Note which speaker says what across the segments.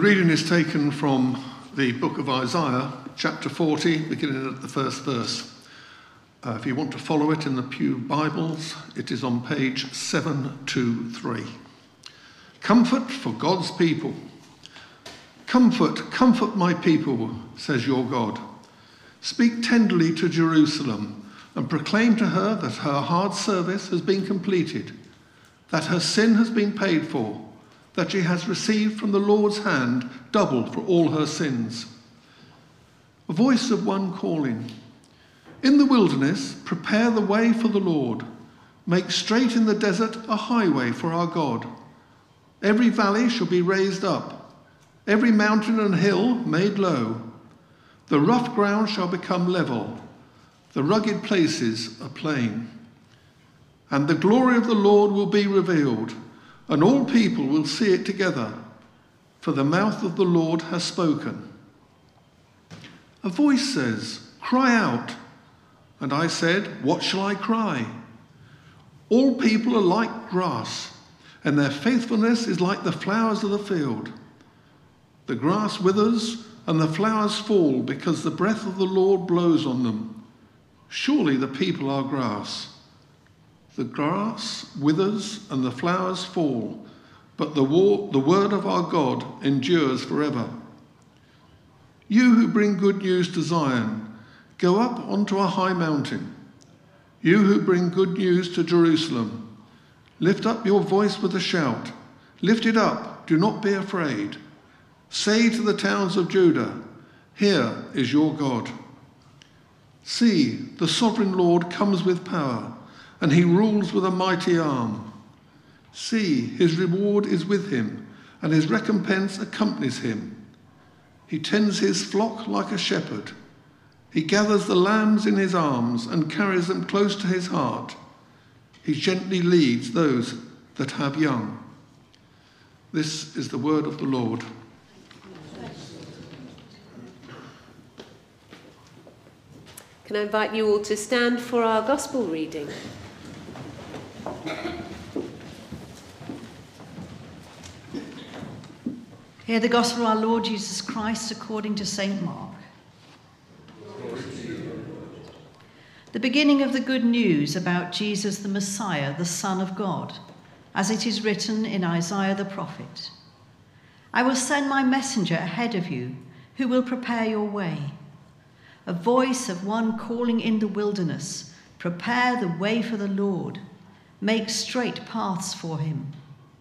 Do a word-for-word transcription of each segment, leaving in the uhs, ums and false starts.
Speaker 1: reading is taken from the book of Isaiah, chapter forty, beginning at the first verse. Uh, if you want to follow it in the Pew Bibles, it is on page seven twenty-three. Comfort for God's people. Comfort, comfort my people, says your God. Speak tenderly to Jerusalem and proclaim to her that her hard service has been completed, that her sin has been paid for, that she has received from the Lord's hand double for all her sins. A voice of one calling, in the wilderness, prepare the way for the Lord. Make straight in the desert a highway for our God. Every valley shall be raised up, every mountain and hill made low. The rough ground shall become level, the rugged places a plain. And the glory of the Lord will be revealed, and all people will see it together, for the mouth of the Lord has spoken. A voice says, cry out. And I said, what shall I cry? All people are like grass, and their faithfulness is like the flowers of the field. The grass withers and the flowers fall because the breath of the Lord blows on them. Surely the people are grass. The grass withers and the flowers fall, but the, war, the word of our God endures forever. You who bring good news to Zion, go up onto a high mountain. You who bring good news to Jerusalem, lift up your voice with a shout. Lift it up, do not be afraid. Say to the towns of Judah, here is your God. See, the sovereign Lord comes with power, and he rules with a mighty arm. See, his reward is with him, and his recompense accompanies him. He tends his flock like a shepherd. He gathers the lambs in his arms and carries them close to his heart. He gently leads those that have young. This is the word of the Lord.
Speaker 2: Can I invite you all to stand for our gospel reading?
Speaker 3: Hear the gospel of our Lord Jesus Christ according to Saint Mark. The beginning of the good news about Jesus the Messiah, the Son of God, as it is written in Isaiah the prophet. I will send my messenger ahead of you, who will prepare your way. A voice of one calling in the wilderness, prepare the way for the Lord, make straight paths for him.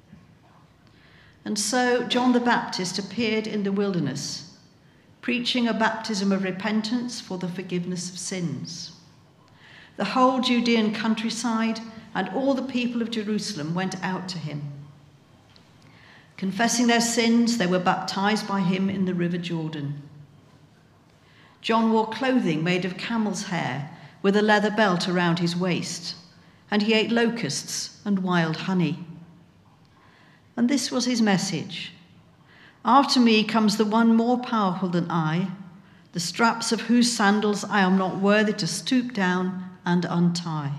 Speaker 3: And so John the Baptist appeared in the wilderness, preaching a baptism of repentance for the forgiveness of sins. The whole Judean countryside and all the people of Jerusalem went out to him. Confessing their sins, they were baptized by him in the river Jordan. John wore clothing made of camel's hair with a leather belt around his waist, and he ate locusts and wild honey. And this was his message. After me comes the one more powerful than I, the straps of whose sandals I am not worthy to stoop down and untie.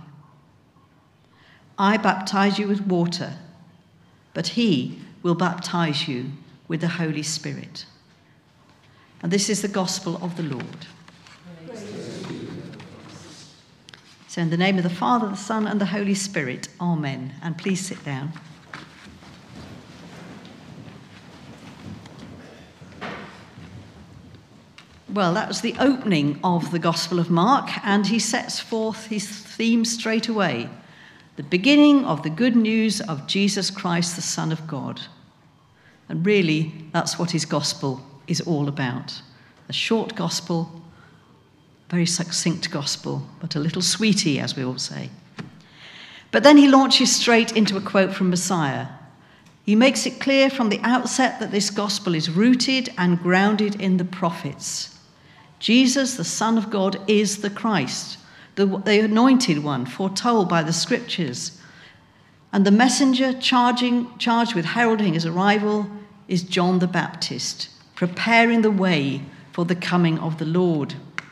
Speaker 3: I baptize you with water, but he will baptize you with the Holy Spirit. And this is the gospel of the Lord. So in the name of the Father, the Son, and the Holy Spirit, amen. And please sit down. Well, that was the opening of the Gospel of Mark, and he sets forth his theme straight away. The beginning of the good news of Jesus Christ, the Son of God. And really, that's what his gospel is all about. A short gospel, very succinct gospel, but a little sweetie, as we all say. But then he launches straight into a quote from Messiah. He makes it clear from the outset that this gospel is rooted and grounded in the prophets. Jesus, the Son of God, is the Christ, the, the anointed one, foretold by the scriptures. And the messenger charging, charged with heralding his arrival is John the Baptist, preparing the way for the coming of the Lord.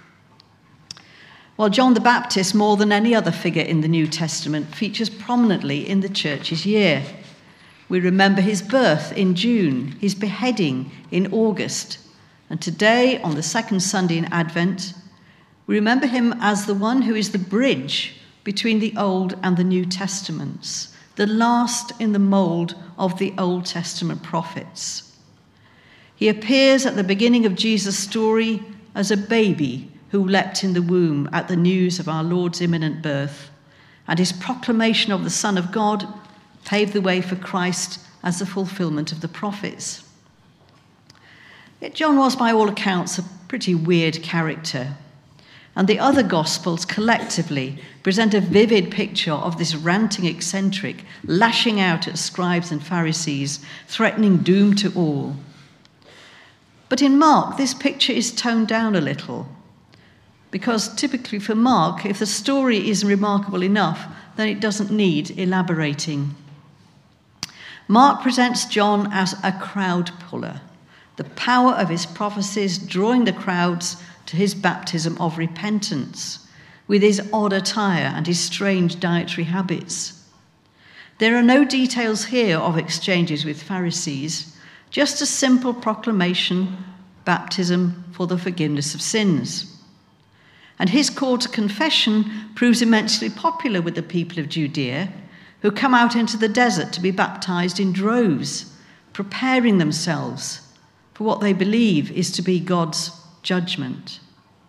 Speaker 3: While John the Baptist, more than any other figure in the New Testament, features prominently in the church's year. We remember his birth in June, his beheading in August, and today, on the second Sunday in Advent, we remember him as the one who is the bridge between the Old and the New Testaments, the last in the mould of the Old Testament prophets. He appears at the beginning of Jesus' story as a baby who leapt in the womb at the news of our Lord's imminent birth, and his proclamation of the Son of God paved the way for Christ as the fulfillment of the prophets. Yet John was, by all accounts, a pretty weird character, and the other Gospels collectively present a vivid picture of this ranting eccentric lashing out at scribes and Pharisees, threatening doom to all. But in Mark, this picture is toned down a little, because typically for Mark, if the story is remarkable enough, then it doesn't need elaborating. Mark presents John as a crowd puller, the power of his prophecies drawing the crowds to his baptism of repentance, with his odd attire and his strange dietary habits. There are no details here of exchanges with Pharisees, just a simple proclamation, baptism for the forgiveness of sins. And his call to confession proves immensely popular with the people of Judea, who come out into the desert to be baptized in droves, preparing themselves for what they believe is to be God's judgment.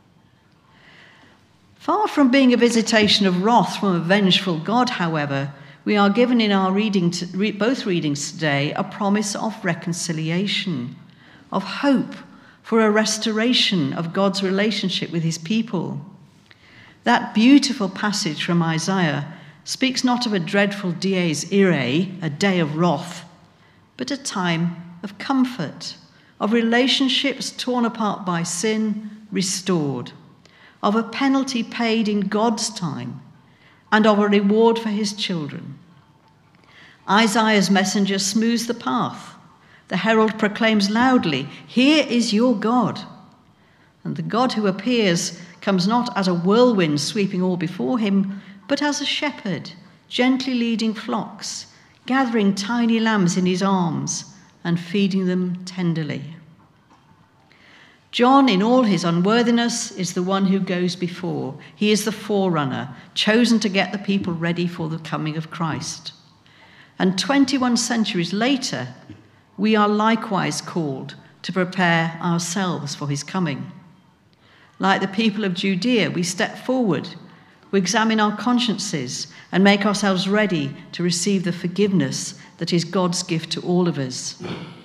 Speaker 3: Far from being a visitation of wrath from a vengeful God, however, we are given in our reading, to, re, both readings today, a promise of reconciliation, of hope for a restoration of God's relationship with his people. That beautiful passage from Isaiah speaks not of a dreadful dies irae, a day of wrath, but a time of comfort, of relationships torn apart by sin restored, of a penalty paid in God's time, and of a reward for his children. Isaiah's messenger smooths the path. The herald proclaims loudly, "Here is your God." And the God who appears comes not as a whirlwind sweeping all before him, but as a shepherd, gently leading flocks, gathering tiny lambs in his arms and feeding them tenderly. John, in all his unworthiness, is the one who goes before. He is the forerunner, chosen to get the people ready for the coming of Christ. And twenty-one centuries later, we are likewise called to prepare ourselves for his coming. Like the people of Judea, we step forward, we examine our consciences and make ourselves ready to receive the forgiveness that is God's gift to all of us.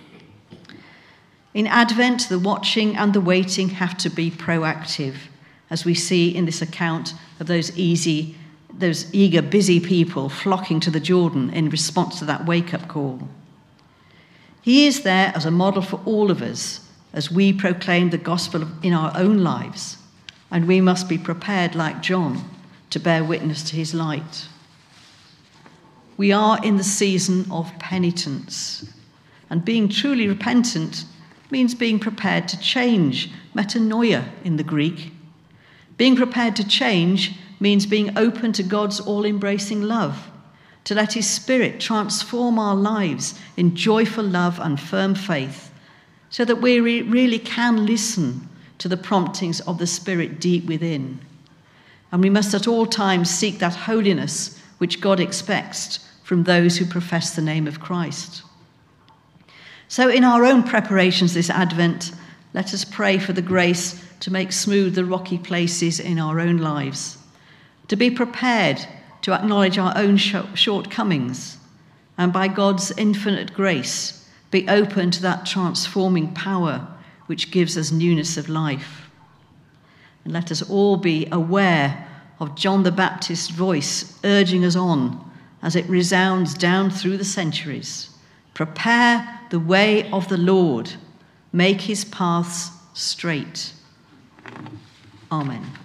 Speaker 3: In Advent, the watching and the waiting have to be proactive, as we see in this account of those easy, those eager, busy people flocking to the Jordan in response to that wake-up call. He is there as a model for all of us as we proclaim the gospel in our own lives, and we must be prepared, like John, to bear witness to his light. We are in the season of penitence, and being truly repentant means being prepared to change, metanoia in the Greek. Being prepared to change means being open to God's all-embracing love, to let his Spirit transform our lives in joyful love and firm faith, so that we re- really can listen to the promptings of the Spirit deep within. And we must at all times seek that holiness which God expects from those who profess the name of Christ. So in our own preparations this Advent, let us pray for the grace to make smooth the rocky places in our own lives, to be prepared to acknowledge our own shortcomings, and by God's infinite grace, be open to that transforming power which gives us newness of life. And let us all be aware of John the Baptist's voice urging us on as it resounds down through the centuries. Prepare the way of the Lord, make his paths straight. Amen.